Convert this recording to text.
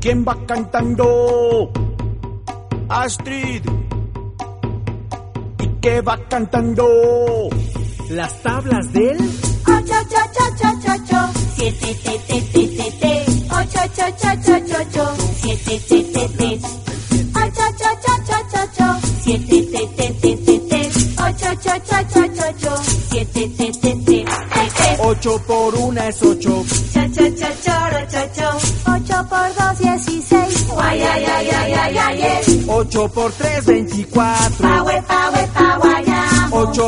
¿Quién va cantando? Astrid. ¿Y qué va cantando? Las tablas del 8, 8, 8, 8, 8. 7, te, te, te, te, te. 8, 8, 8, 8, 8. 7, te, te, te. 8, 8, 8, 8, 8. 7, te, te, te, te, te. 8, 8, 8, 8, 8. 7, te, te, te, te. 8 por 1 es 8. Cha, cha, cha, choro, cho, cho. 8 por 2, 16. Guay, ay, ay, ay, ay, ay, ay. 8 por 3, 24. Pa, we, pa, we, pa, guayamo. 8